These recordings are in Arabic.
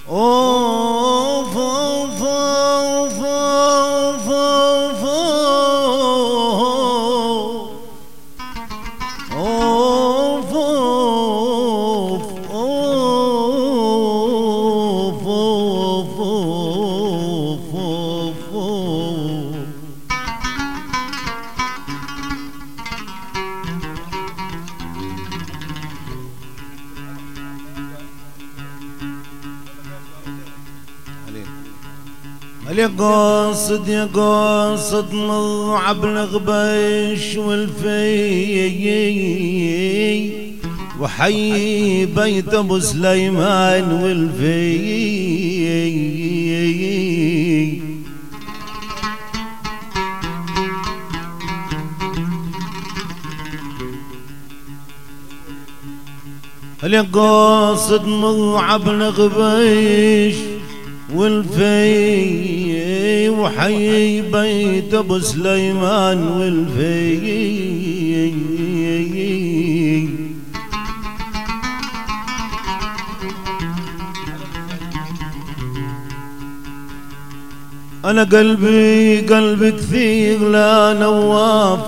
أوف أوف أوف أوف أوف أوف أوف أوف أوف أوف. يا قاصد يا قاصد مضعب الغبيش والفي وحي بيت ابو سليمان والفي. يا قاصد مضعب الغبيش والفي وحي بيت ابو سليمان والفي. انا قلبي كثير لا نواف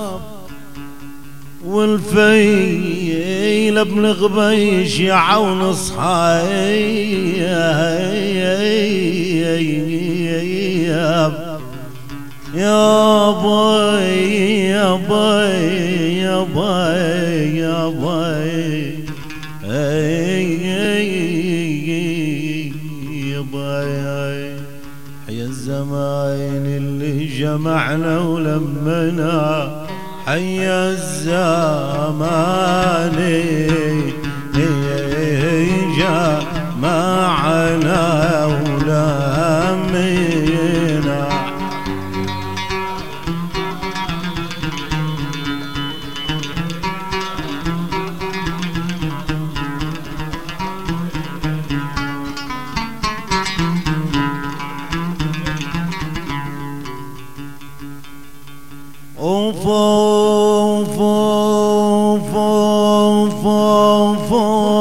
والفي لابن غبيش يا عون اصحى يا باي يا باي يا باي يا باي يا باي. حيا الزمان اللي جمعنا ولمنا حيا الزمان جمعنا ولمنا. أوف أوف أوف أوف أوف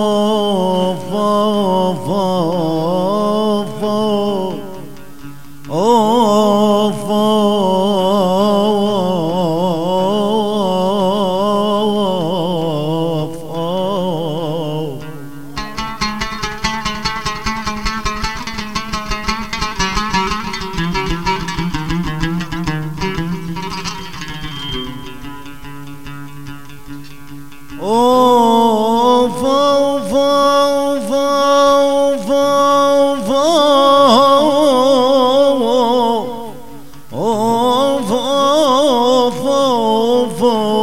أوف أوف. أوف أوف أوف أوف أوف أوف أوف أوف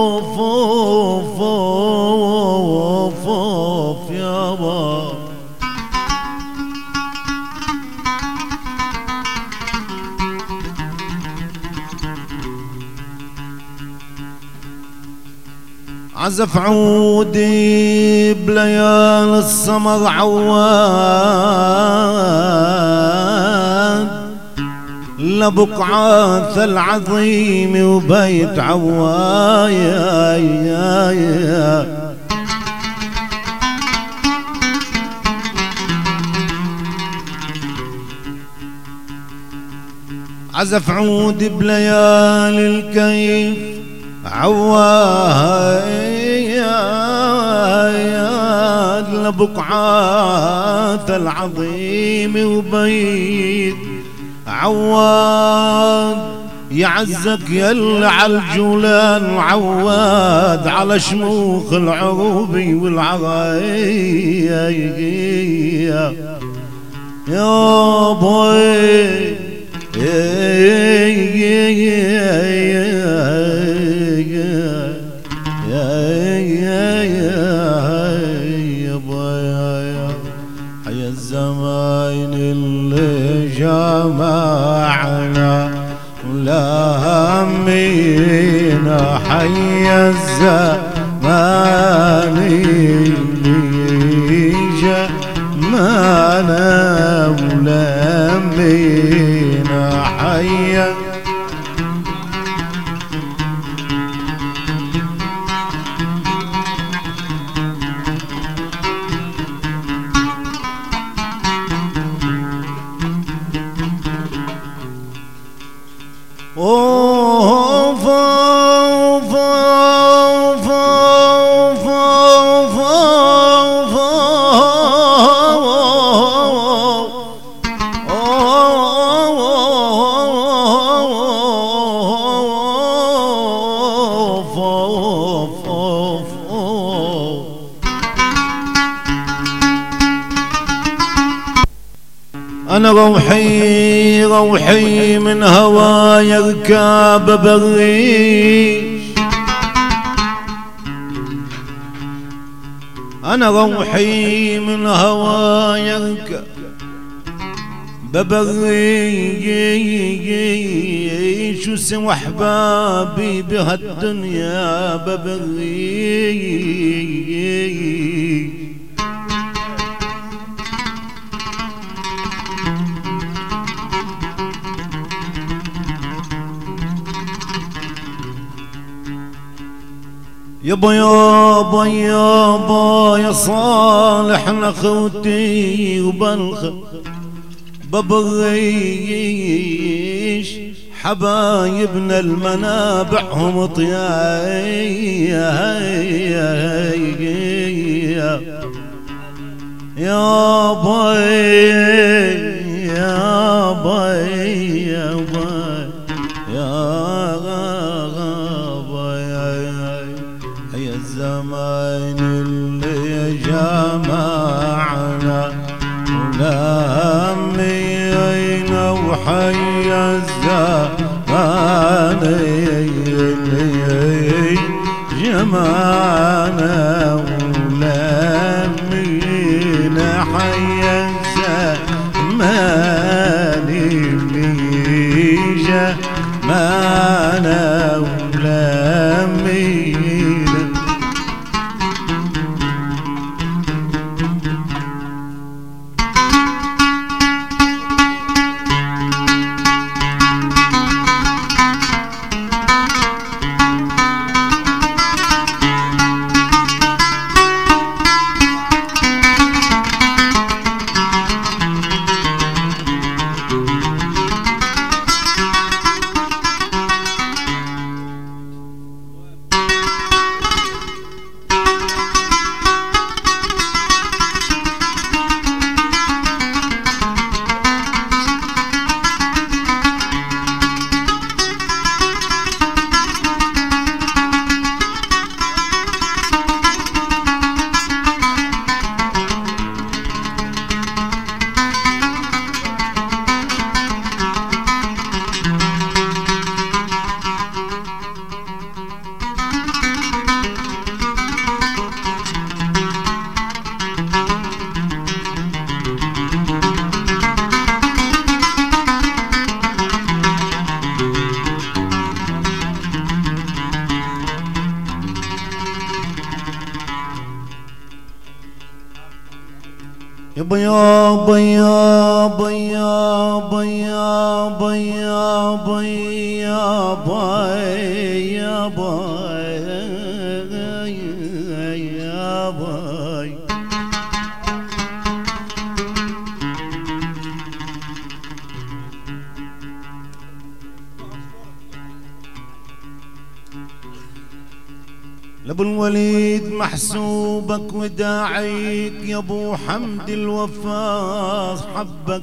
أوف أوف يابا. عزف عودي بليال السمر عواد لبقعات العظيم وبيت عواد. عزف عودي بليال الكيف عواد لبقعات العظيم وبيت عواد. يعزك يلا على الجولان وعواد على شموخ العروبي والعرايا يا بوي حيا الزمان اللي جمعنا ولا همينا حيا الزمان اللي جمعنا ولا همينا حيا. أوف أوف أوف. أنا روحي روحي من هواي اركاب بالريش، أنا روحي من هواي اركاب ببريش، وسوى احبابي بهالدنيا ببريش. يابا يابا يابا يا صالح نخوتي وبلخ ببريش، حبايبنا المنابع هم طياي يا باي يا باي يا باي يا باي. الزمان اللي جمعنا ولمينا وحي الزمان اللي جمعنا ولمينا حي الزمان اللي جمعنا ولمينا. يابا يابا يابا يابا يابا يابا يابا يابا لابو الوليد محسوبك وداعيك يا ابو حمد الوفاء حبك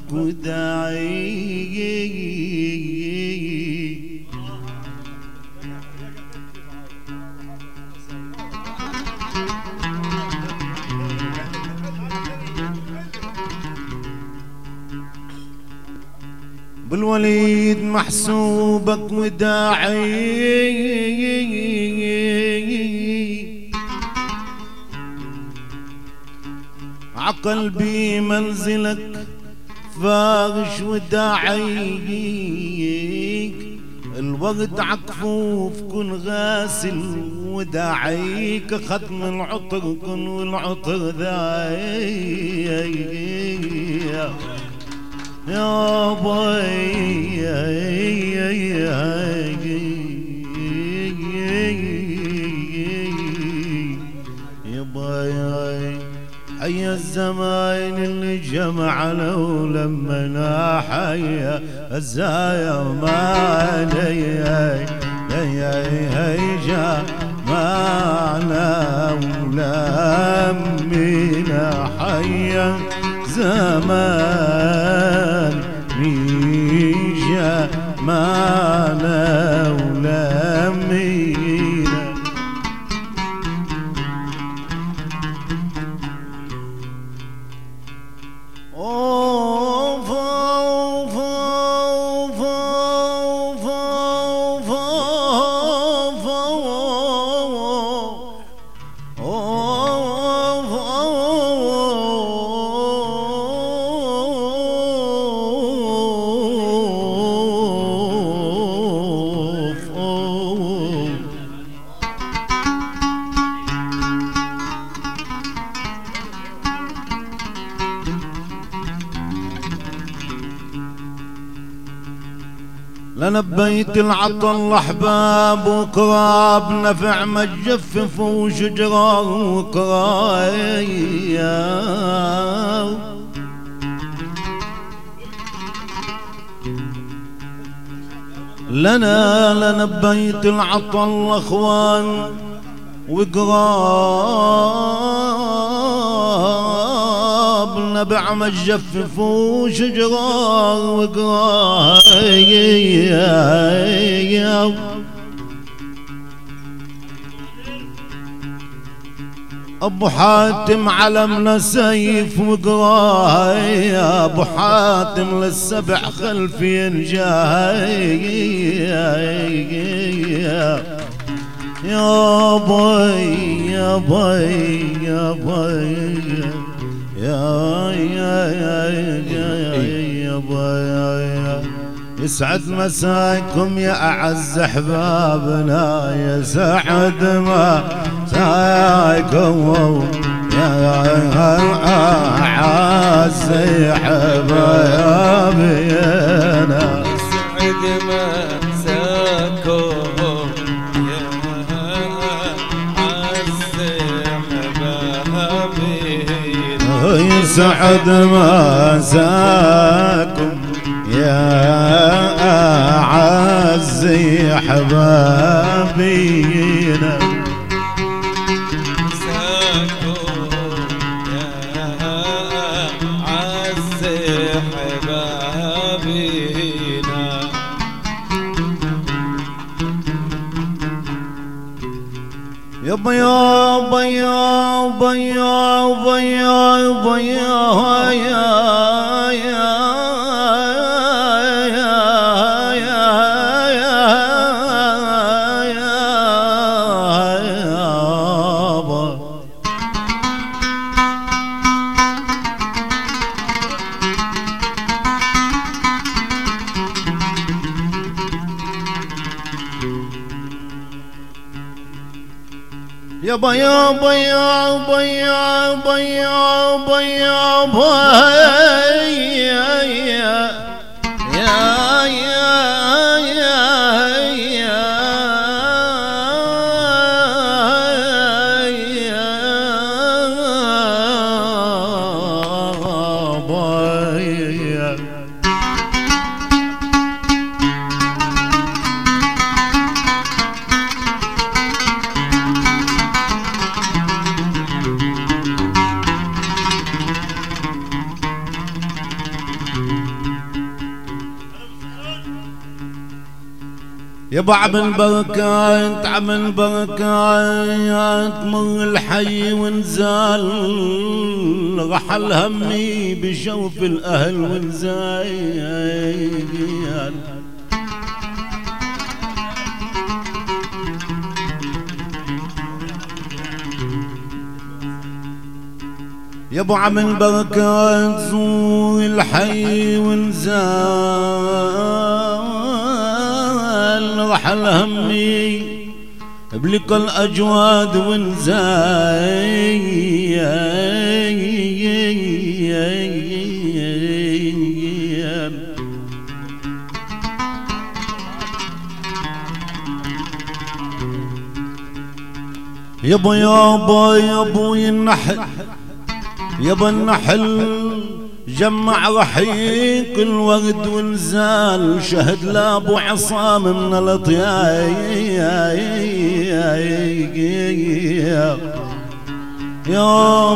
وداعيك. بالوليد محسوبك وداعي عقلبي منزلك فاغش وداعيك. الوقت عكفوف كن غاسل وداعيك ختم العطر كن والعطر ذاي يا باي يا باي. حي الزمان اللي جمعنا ولما حي الزمان جمعنا ولمينا حي زمان جمعنا ولمينا. لنبيت العطل احباب وكراب نفع ما تجفف وشجرة وكرايا لنا لنبيت العطل اخوان وقراب نبع ما تجفف وشجرة وقرايا ابو حاتم علمنا سيف وقرايا ابو حاتم للسبع خلفين جاي يا باي يا باي يا باي يا باي يسعد مساكم يا اعز احبابنا يسعد مساكم يا اعز احبابنا يسعد مساكم يسعد مساكم يا أعز حبابينا مساكم يا أعز حبابينا يابا يابا يابا يابا يابا يابا يابا يابا يابا يابا يابا عمل بركات عمل بركات مر الحي ونزال رحل همي بشوف الاهل ونزال يابا عمل بركات زور الحي ونزال رحل همي بلك الأجواد ونزاي يابا يابا يابوي النحل يابا النحل جمع رحيق الورد ونزال شهد لابو عصام من الاطياء يا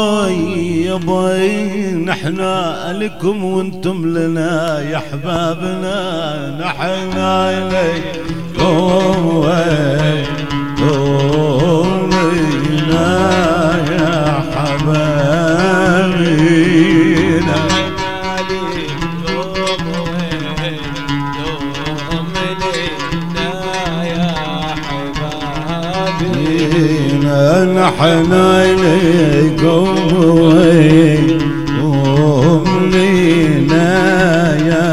باي نحنا لكم وانتم لنا يا احبابنا نحنا اليكم لنا يا حبابنا نحن إليكم وهم لنا يا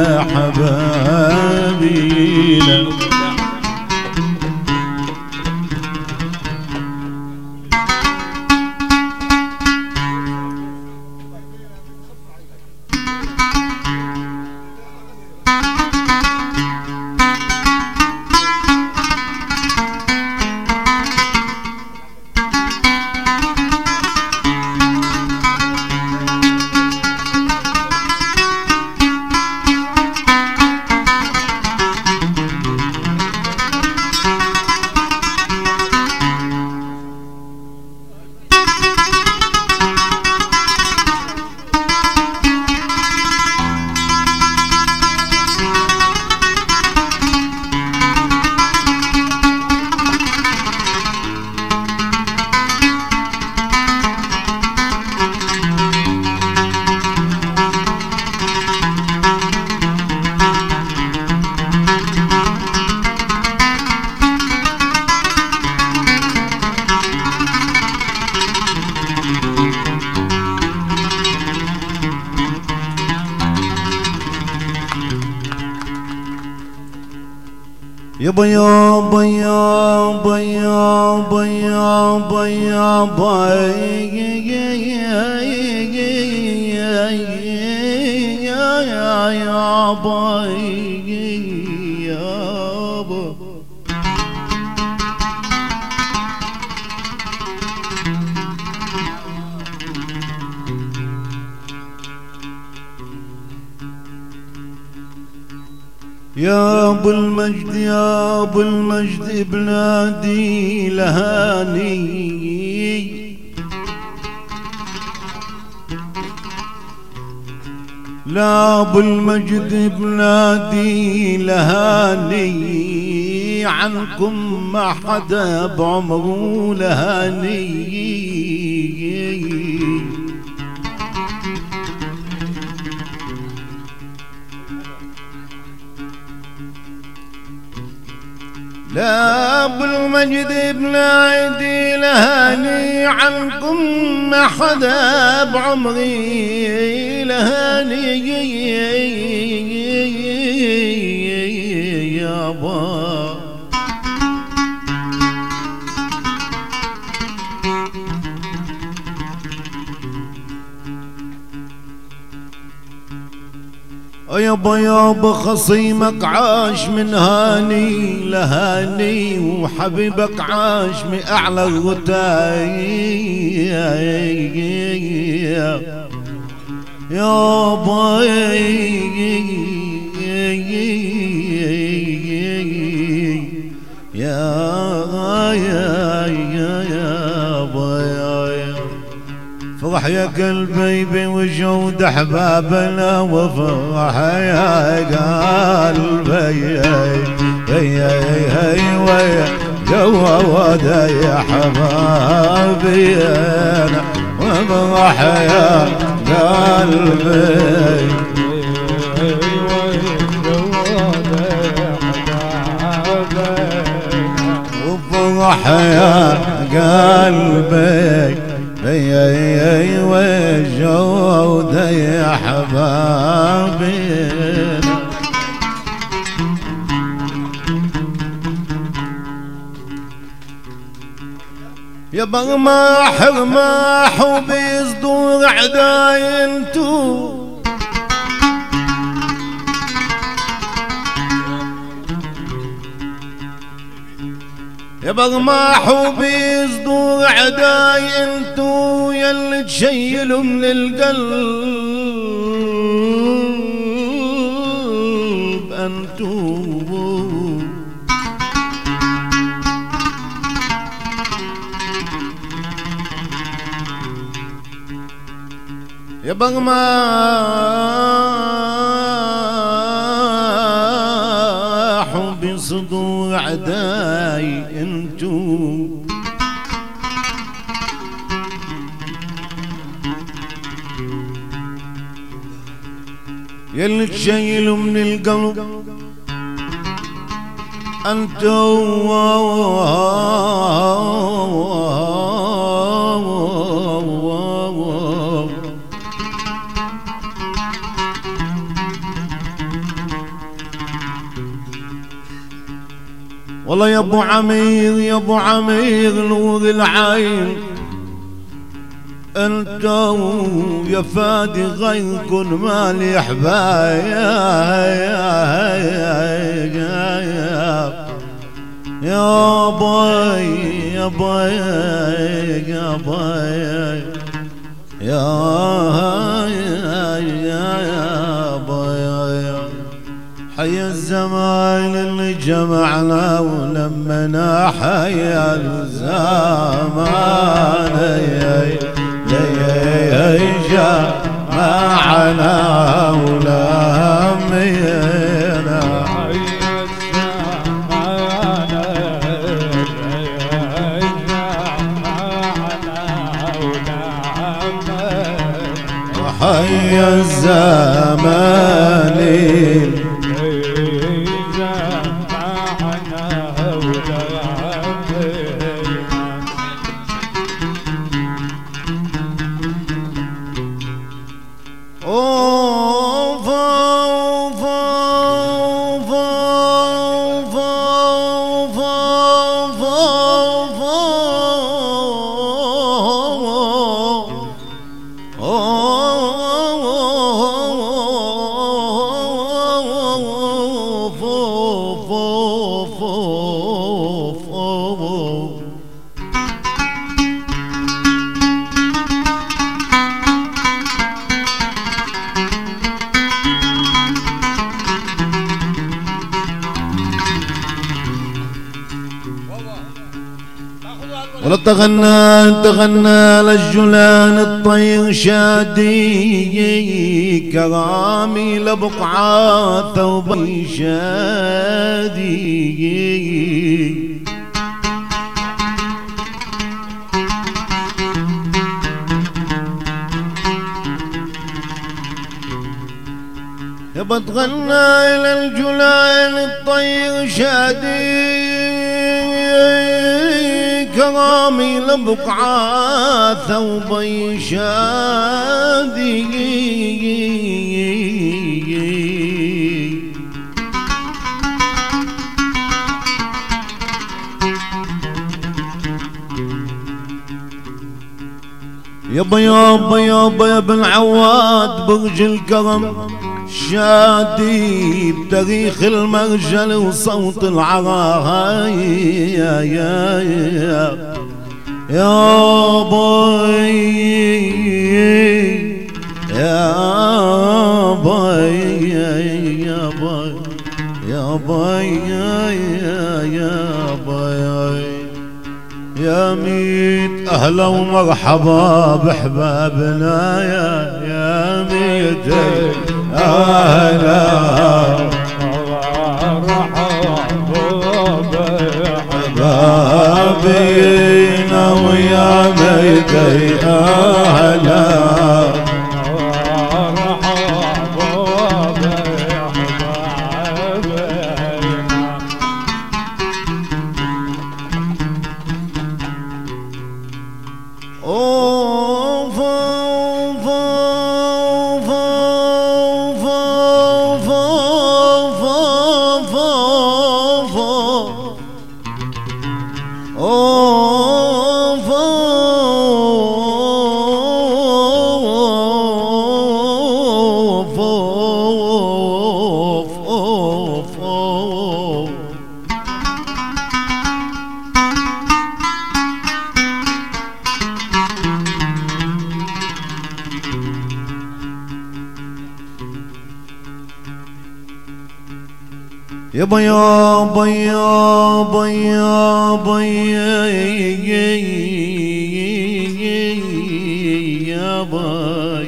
حبابينا يابا يابا يابا يابا يابا يابا يا ابو المجد يا ابو المجد بلادي لهاني لا ابو المجد بلادي لهاني عنكم ما حدا بعمره لهاني لا ابو المجد بلادي لهاني عنكم ما حدا بعمري لهاني يابا يابا يابا خصيمك عاش من هاني لهاني وحبيبك عاش من اعلى الغتاي يابا فرح يا قلبي بوجود احبابنا وفرح يا قلبي هي جواد يا حبابي انا وفرح يا قلبي وفرح يا قلبي وجود يا حبابي يا برماح رماح وبيصدور عداي انتو يا برماح وبيصدور عداي انتو يلي تشيلوا من القلب انتو يا برماح وبيصدور عداي انتو يلي تشيلوا من القلب انتو والله يا ابو عمير يا ابو عمير نور العين انتو يا فادي غيركن مالي حبايب يا باي يا باي يا باي يا باي حيا الزمان اللي جمعنا ولمنا حيا الزمان جمعنا ولمنا حيا الزمان تغنى للجلان الطير شادي كرامي لبقعة ثوبي شادي يبا تغنى للجلان الطير شادي كرامي لبقعة ثوبي شادي يابا يابا يابا يا ابن عواد برج الكرم شادي بتاريخ المرجل وصوت العراهاي يا يا يا يا باي يا باي يا باي يا باي يا باي يا ميت أهلا ومرحبا بحبابنا يا ميت أهلا بحبابنا ويا ميت أهلا يابا يابا يابا يابا يابا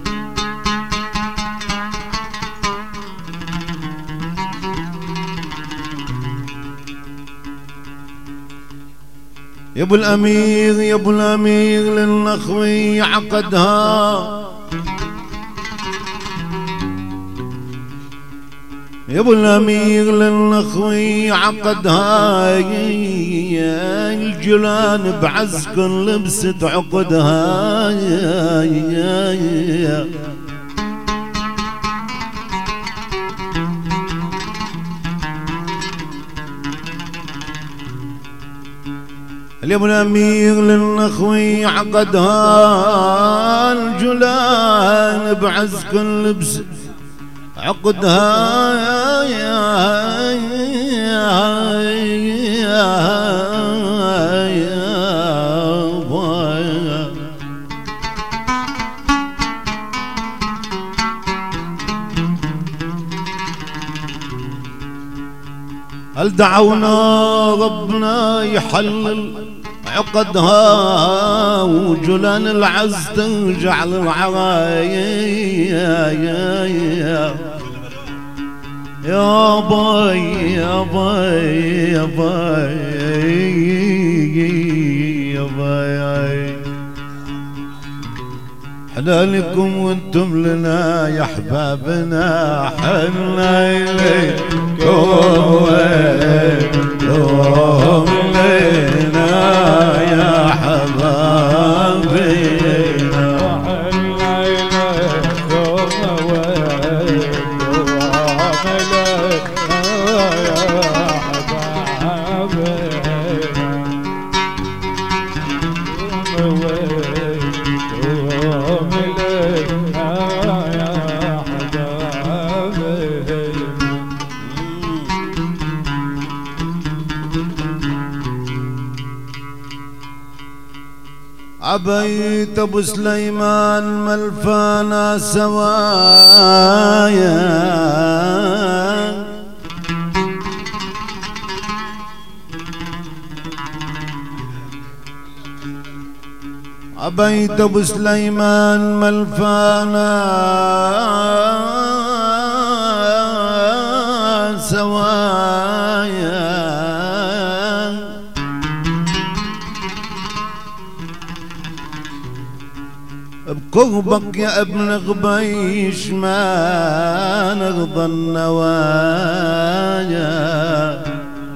يا ابو الامير يا ابو الامير للنخوي عقدها يا ابو الامير للنخوي عقدها الجلان بعزك لبست عقدها يا ابو الامير للنخوي عقدها الجلان بعزك لبست عقدها هل دعونا ربنا يحلل عقدها وجلان العز ترجع للعرايا يا باي يا باي يا باي يا باي حلالكم وانتم لنا يا احبابنا حنا اليكم وانتم لنا يا حبابنا حنا اليكم عبيت ابو سليمان ملفانا سوايا عبيد ابو سليمان ملفانا سوايا بقربك يا ابن غبيش ما نرضى النوايا.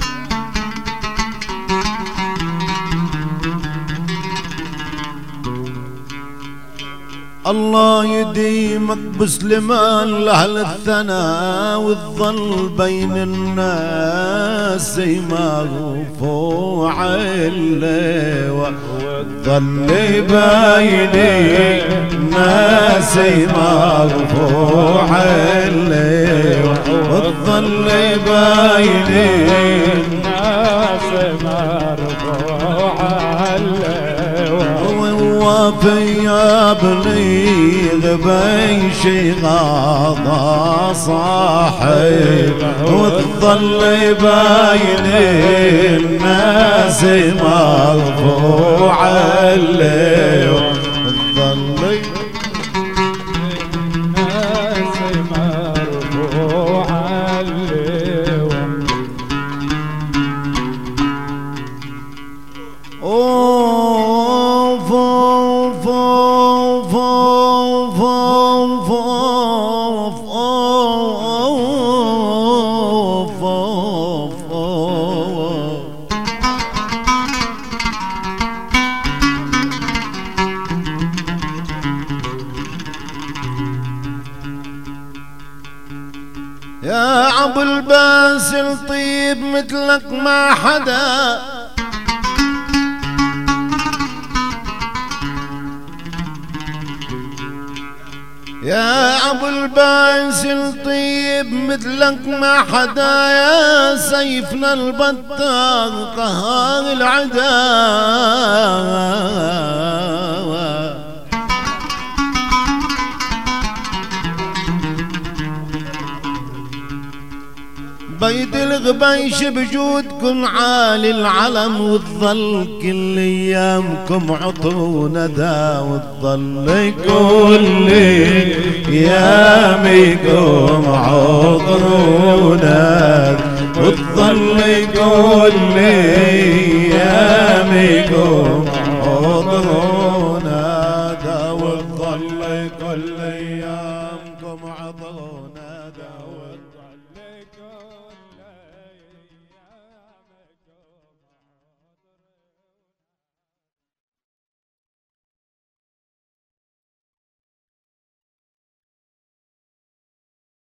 الله يديمك بسلمان لأهل الثناء وتظل بين الناس زي ما رفوع اللواء وتظل بين الناس زي ما رفوع اللواء وتظل بين الناس زي ما رفوع اللواء وفي يا بني غبيشي غاضى صاحي وتظل باين الناس مرفوع اللواء وتظل الناس مرفوع اللواء. يا ابو الباسل طيب مثلك ما حدا يا ابو الباسل طيب مثلك ما حدا يا سيفنا البطار قهار العداوة بيت الغبيش بجودكم عالي العلم وتظل كل ايامكم عطر وندى وتظل كل ايامكم عطر وندى وتظل كل ايامكم